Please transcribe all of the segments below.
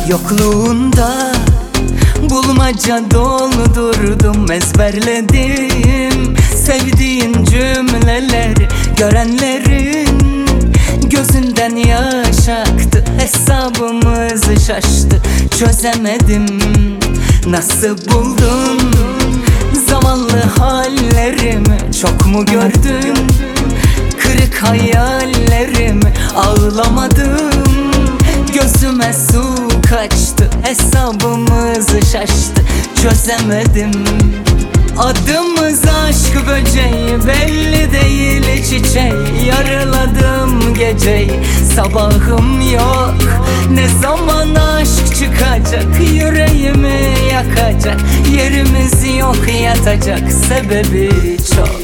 Yokluğunda bulmaca doldurdum, ezberledim sevdiğin cümleleri. Görenlerin gözünden yaş aktı, hesabımız şaştı. Çözemedim, nasıl buldun zavallı hallerimi? Çok mu gördün kırık hayallerimi? Ağlamadım, gözüme su kaçtı, hesabımız şaştı. Çözemedim, adımız aşk böceği, belli değil çiçeği. Yarıladım geceyi, sabahım yok. Ne zaman aşk çıkacak, yüreğimi yakacak? Yerimiz yok yatacak, sebebi çok.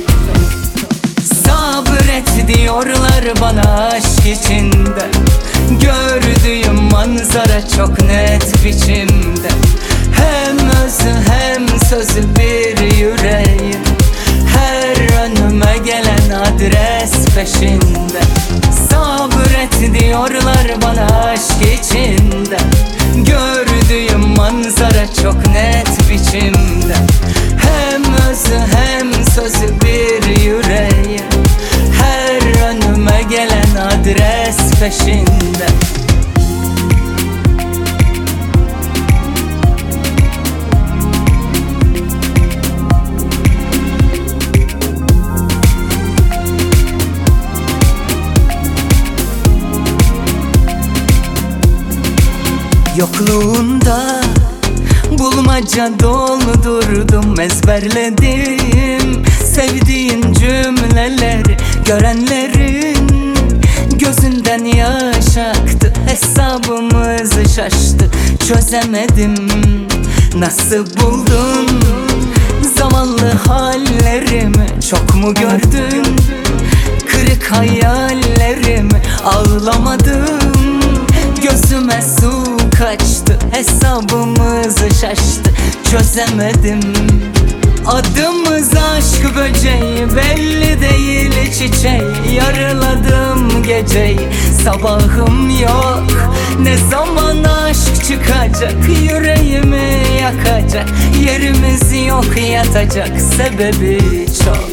Sabret diyorlar bana aşk içinde, gördüğüm manzara çok net biçimde. Hem özü hem sözü bir yüreğin, her önüme gelen adres peşinde. Sabret diyorlar bana aşk içinde, gördüğüm manzara çok net biçimde. Hem özü hem sözü bir yüreğin, her önüme gelen adres peşinde. Yokluğunda bulmaca doldurdum, ezberledim sevdiğin cümleleri. Görenlerin gözünden yaş aktı, hesabımız şaştı. Çözemedim, nasıl buldun zavallı hallerimi? Çok mu gördün kırık hayallerimi? Ağlamadım, gözüme su kaçtı, hesabımız şaştı. Çözemedim, adımız aşk böceği, belli değil çiçeği. Yarıladım geceyi, sabahım yok. Ne zaman aşk çıkacak, yüreğimi yakacak? Yerimiz yok yatacak, sebebi çok.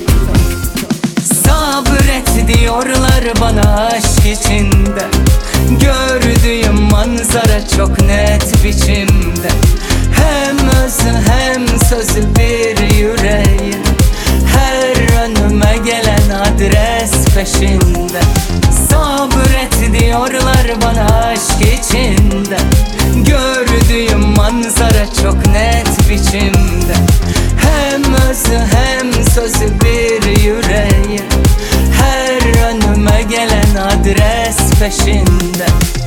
Sabret diyorlar bana aşk içinde, gördüğüm manzara çok net biçimde. Hem özü hem sözü bir yüreğin, her önüme gelen adres peşinde. Sabret diyorlar bana aşk içinde, gördüğüm manzara çok net biçimde. Hem özü hem sözü bir yüreğin, her önüme gelen adres peşinde.